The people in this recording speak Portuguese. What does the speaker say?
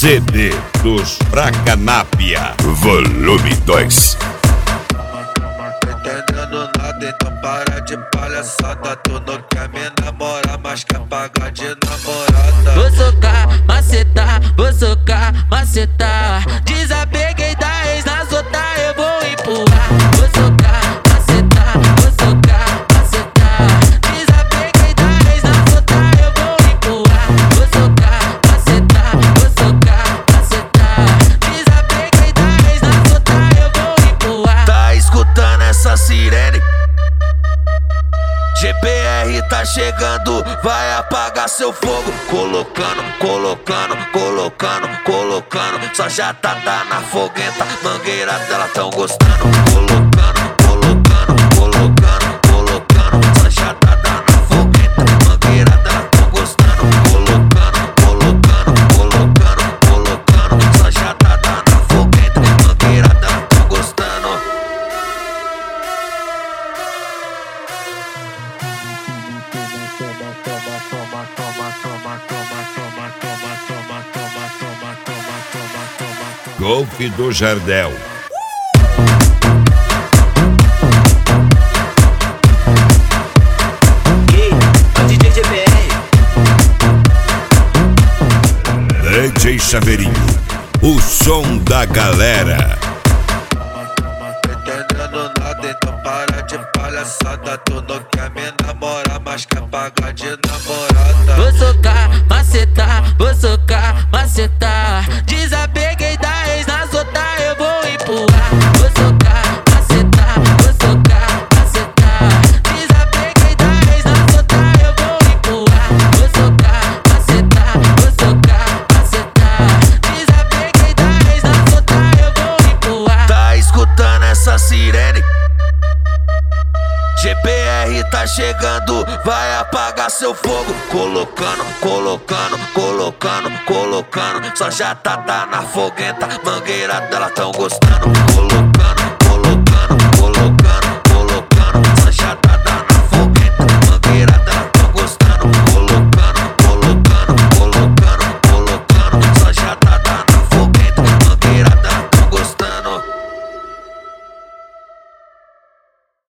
CD dos Bracanápia, volume 2. Entendendo nada, então para de palhaçada. Tu não quer me namorar, mas quer pagar de namorada. Vou socar, macetar, vou socar, macetar. Desapeguei da ex, nas outras eu vou empurrar. Vou socar, macetar, vou socar, macetar. Desapeguei da ex, nas outras eu vou empurrar. Vou socar, macetar, vou socar, macetar. Desapeguei da ex, nas outras eu vou empurrar. Tá escutando essa sirene? GBR tá chegando, vai apagar seu fogo. Colocando, colocando, colocando, colocando. Só já tá na foguenta, mangueira dela tão gostando. Colocando, colocando, colocando, colocando. Só já tá na foguenta, mangueira dela tão gostando. Colocando, colocando, colocando, colocando. Só já tá na foguenta, mangueira dela tão gostando. Golfe do Jardel. DJ GBR. DJ Chaveirinho, o som da galera. Entendendo nada, então para de palhaçada. Tu não quer me namorar, mas quer pagar de namorada. Vou socar, macetar, vou socar, macetar. Desapeguei da ex, nas outras eu vou empurrar. Vou socar, macetar, vou socar, macetar. Desapeguei da ex, nas outras eu vou empurrar. Vou socar, macetar, vou socar, macetar. Desapeguei da ex, nas outras eu vou empurrar. Tá escutando essa sirene? GBR tá chegando, vai apagar seu fogo. Colocando, colocando, colocando, colocando. Só já tá na foguenta, mangueira dela tão gostando. Colocando.